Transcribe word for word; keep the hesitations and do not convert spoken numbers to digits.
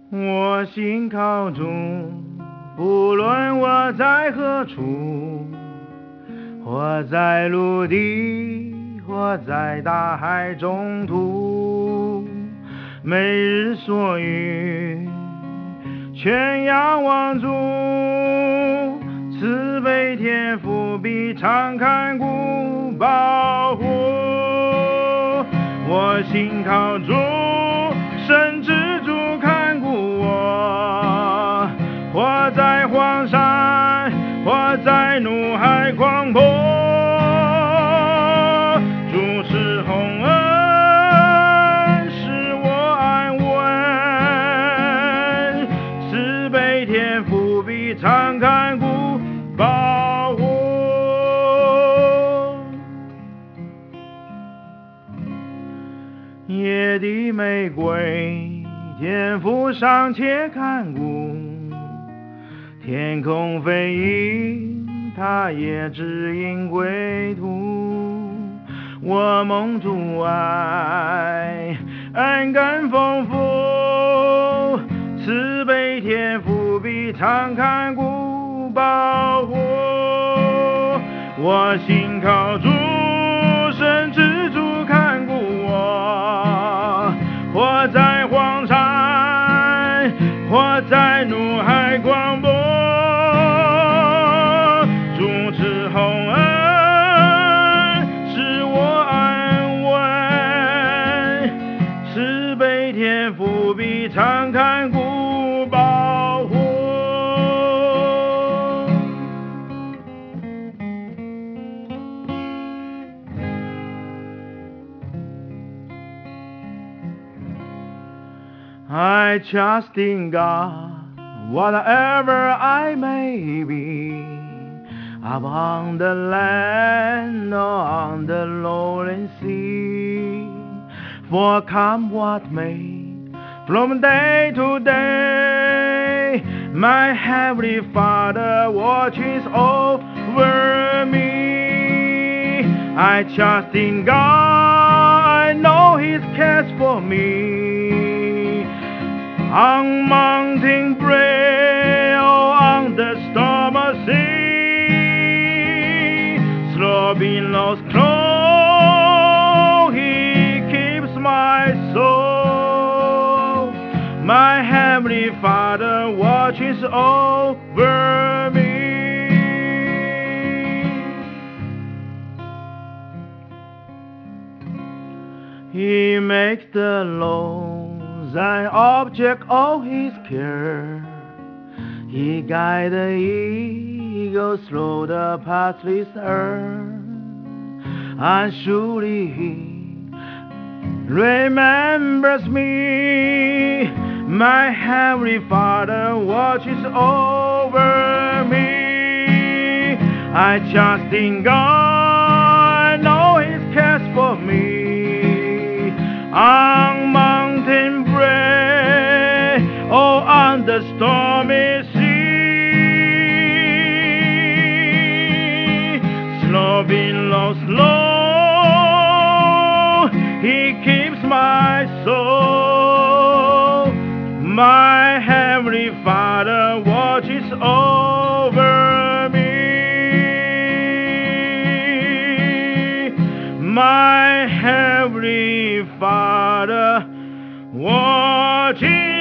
我信靠主，不论我在何处，或在陆地，或在大海中途，每日所遇，全仰望主，慈悲天父必常看顾保护。我信靠主，神之主看顾我，或在荒山，或在怒海狂波，主是洪恩，使我安稳，慈悲天父必常看顾保护。野地玫瑰，天父尚且看顾，天空飞鹰，他也指引归途。我蒙主爱，恩更丰富，慈悲天父必常看顾保护。我信靠主，神之主看顾我，或在荒山，或在怒海狂波，主之洪恩使我安稳，慈悲天父必常看顾保护。I trust in God, whatever I may be, upon the land or on the rolling sea. For come what may, from day to day, my heavenly Father watches over me. I trust in God, I know His cares for me. On mountain brave, or on the stormy sea, slow billows close, He keeps my soul. My heavenly Father watches over me. He makes the lows an object of His care. He guides the eagles through the pathless earth, and surely He remembers me. My heavenly Father watches over me. I trust in God, I know His cares for me. On mountain brave, or on the stormy sea, slow billows low, He keeps my soul. My heavenly Father watches over me. My heavenly Father watching